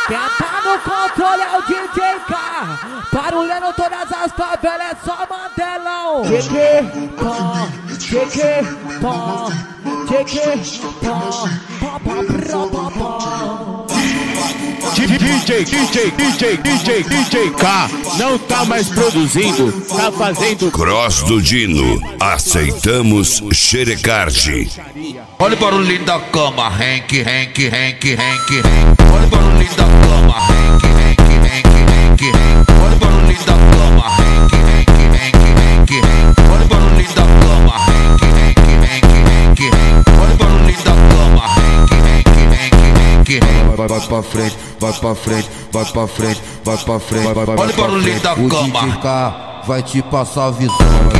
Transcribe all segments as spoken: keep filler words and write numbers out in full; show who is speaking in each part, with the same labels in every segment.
Speaker 1: Quem tá no controle é o D J K. Barulhando todas as favelas, é só Mandelão. Cheque, pó, cheque, pó, cheque, pó, pó, pó, pó, pó.
Speaker 2: D J, D J, D J, D J, D J K não tá mais produzindo, tá fazendo
Speaker 3: Cross do Dino, aceitamos xerecard.
Speaker 4: Olha o barulhinho da cama, Henk, Henk, Henk, Henk, Henk. Olha o barulhinho da cama, Henk, Henk, Henk, Henk, Henk. Olha o barulhinho da cama, Henk, Henk, Henk, Henk, Henk. Olha o barulhinho da cama, Henk, Henk, Henk, Henk, Henk. Olha o barulhinho da cama, Henk, Henk, Henk, Henk, Henk.
Speaker 5: Vai, vai pra frente, vai pra frente, vai pra frente, vai pra frente, vai, vai, vai.
Speaker 4: Olha o barulhinho da
Speaker 5: O
Speaker 4: cama.
Speaker 5: D J K vai te passar a visão.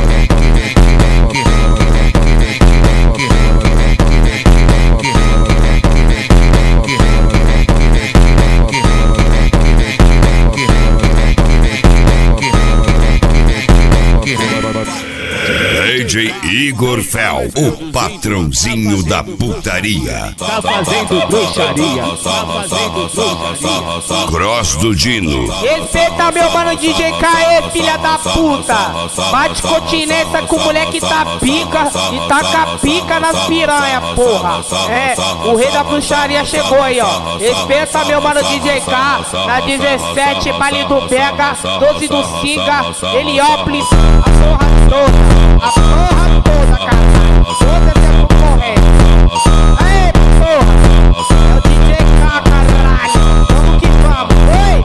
Speaker 3: D J Igor Fel, o patrãozinho da putaria.
Speaker 2: tá fazendo bruxaria, tá fazendo bruxaria.
Speaker 3: Cross do Dino,
Speaker 1: Respeita meu mano D J K, é filha da puta. Bate continência com o moleque tá pica e taca pica nas piranha, porra. É, o rei da bruxaria chegou aí, ó. Respeita meu mano D J K, na dezessete, baile do Pega, doze do Siga, Heliópolis, a porra toda. A porra toda, caralho. Toda essa concorrência. Aê, porra. É o D J K, caralho. Vamos que vamos.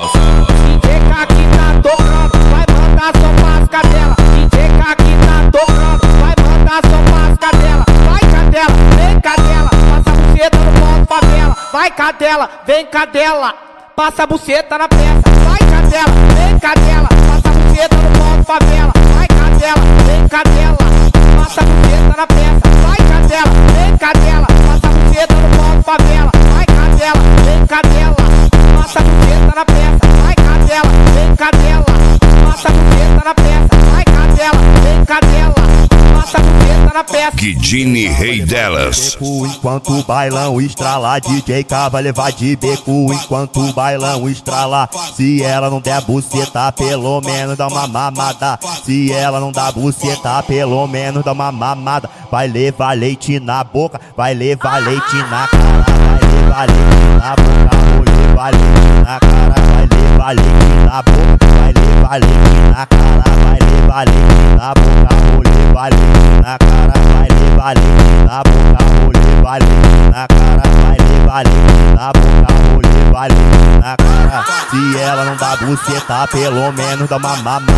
Speaker 1: Oi. D J K que tá tocando, vai mandar só pras cadela. D J K que tá tocando, vai mandar só pras cadela. Vai, cadela, vem, cadela. Passa a buceta no pau favela. Vai, cadela, vem, cadela. Passa a buceta na peça. Vai, cadela, vem, cadela. Passa a buceta no pau favela. Vai, cadela, vem, cadela. Passa a buceta na peça. Vai, cadela, vem, cadela. Passa a buceta no pau favela. Vai, cadela, vem, cadela. Passa a buceta na peça. Vai, cadela, vem, cadela. Passa a buceta na peça. Vai, cadela, vem, cadela. Passa a buceta na peça.
Speaker 3: Kidini Rei delas.
Speaker 6: Enquanto o bailão estralar, D J K vai levar de beco. Enquanto o bailão estralar, se ela não der buceta, pelo menos dá uma mamada. Se ela não dá buceta, pelo menos dá uma mamada. Vai levar leite na boca, vai levar leite na cara. Vai levar leite na boca, vou levar leite na cara. Vai levar leite na boca, vai levar leite na cara. Vai levar leite na boca, vou levar leite na cara. Vai levar leite na boca, vou levar leite na cara. Vai levar leite na boca, vou levar leite na cara. Se ela não dá buceta, pelo menos dá uma mamada.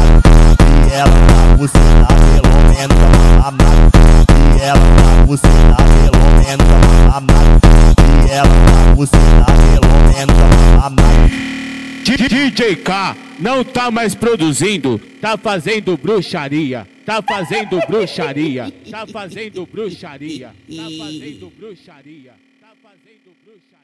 Speaker 6: Se ela não dá buceta, pelo menos dá uma mamada. Se ela não dá buceta, pelo menos dá uma mamada. Se ela não dá buceta, pelo menos dá uma mamada.
Speaker 2: D J K não tá mais produzindo, tá fazendo bruxaria, tá fazendo bruxaria, tá fazendo bruxaria, tá fazendo bruxaria, tá fazendo bruxaria.